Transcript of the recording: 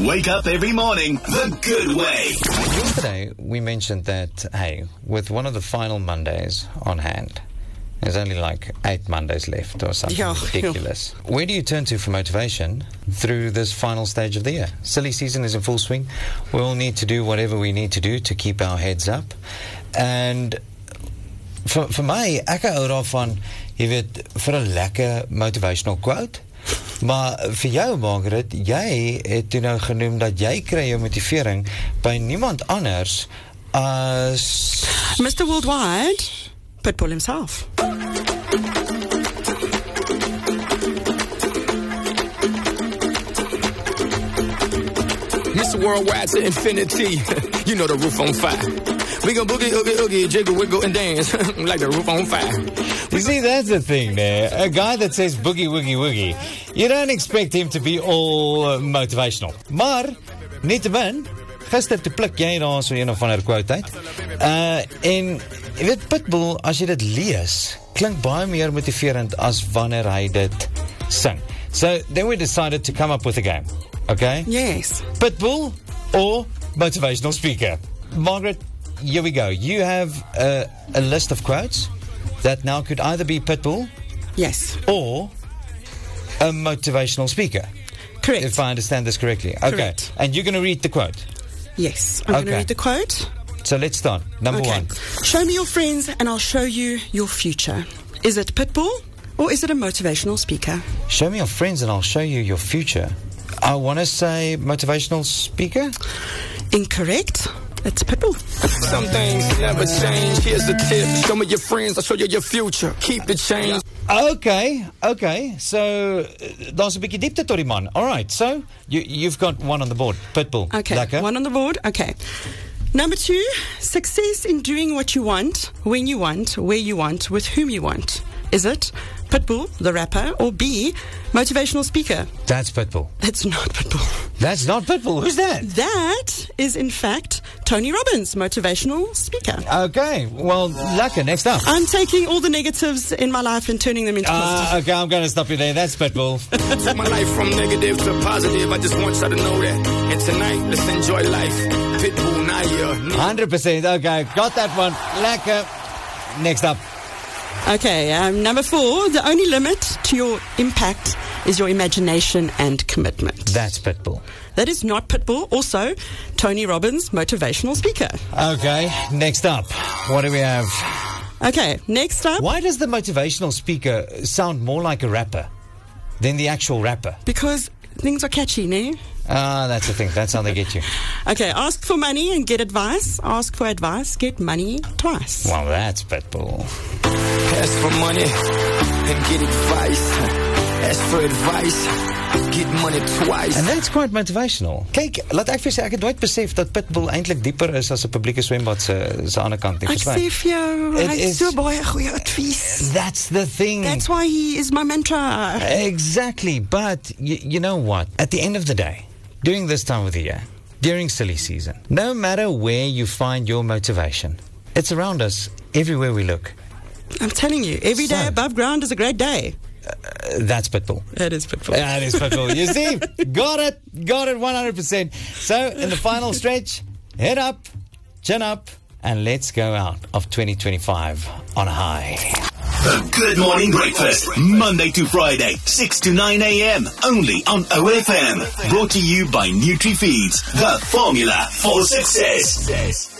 Wake up every morning the good way. Yesterday, we mentioned that, hey, with one of the final Mondays on hand, there's only like 8 Mondays left or something ridiculous. Where do you turn to for motivation through this final stage of the year? Silly season is in full swing. We all need to do whatever we need to do to keep our heads up. And for my, ek hou daarvan, jy weet, vir 'n lekker motivational quote. Maar vir jou, Margaret, jy het toe nou genoem dat jy kry jou motivering by niemand anders as Mr. Worldwide, Pitbull himself. Mr. Worldwide to infinity. You know the roof on fire. We go boogie, oogie, oogie, jiggle, wiggle, and dance like the roof on fire. You see, that's the thing there. A guy that says boogie, woogie, woogie, you don't expect him to be all motivational. Maar, nietemin, gister te pluk jy daar so een of ander quote uit. En, jy weet, Pitbull, as jy dit lees, klink baie meer motiverend as wanneer hy dit sing. So, then we decided to come up with a game. Okay? Yes. Pitbull or motivational speaker? Margaret, here we go. You have a list of quotes that now could either be Pitbull, yes, or a motivational speaker. Correct. If I understand this correctly. Okay. Correct. And you're going to read the quote. Yes, I'm going to read the quote. So let's start. Number one. Show me your friends and I'll show you your future. Is it Pitbull or is it a motivational speaker? Show me your friends and I'll show you your future. I want to say motivational speaker. Incorrect. It's Pitbull. Some things never change. Here's the tip. Show me your friends, I'll show you your future. Keep it changed. Okay. So, daar's 'n bietjie diepte tot die man. All right. So, you've got one on the board. Pitbull. Okay. Lekker. One on the board. Okay. Number 2, success in doing what you want, when you want, where you want, with whom you want. Is it Pitbull, the rapper, or B, motivational speaker? That's Pitbull. It's not Pitbull. That's not Pitbull. Who's that? That is, in fact, Tony Robbins, motivational speaker. Okay, well, lekker, next up. I'm taking all the negatives in my life and turning them into positive. Okay, I'm going to stop you there. That's Pitbull. Took my life from negative to positive. I just want you to know that. And tonight, let's enjoy life. Pitbull, Naya. 100%. Okay, got that one. Lekker. Next up. Okay, number 4, the only limit to your impact is your imagination and commitment. That's Pitbull. That is not Pitbull. Also, Tony Robbins, motivational speaker. Okay, next up. What do we have? Okay, next up. Why does the motivational speaker sound more like a rapper than the actual rapper? Because things are catchy, ne? That's the thing. That's how they get you. Okay, ask for money and get advice. Ask for advice, get money twice. Well, that's Pitbull. Ask for money and get advice. Ask for advice, get money twice. And that's quite motivational. Kyk, laat ek vir sê, ek het nooit besef dat Pitbull eintlik dieper is as 'n publieke swembad se ander kant nie. Ek sê vir jou, hy het so baie goeie advies. That's the thing. That's why he is my mentor. Exactly, but you know what? At the end of the day, during this time of the year, during silly season, no matter where you find your motivation, it's around us everywhere we look. I'm telling you, every day above ground is a great day. That's Pitbull. It is Pitbull. That is Pitbull. You see? Got it 100%. So, in the final stretch, head up, chin up, and let's go out of 2025 on a high. The Good Morning Breakfast, Monday to Friday, 6 to 9 a.m. only on OFM. Brought to you by NutriFeeds, the formula for success.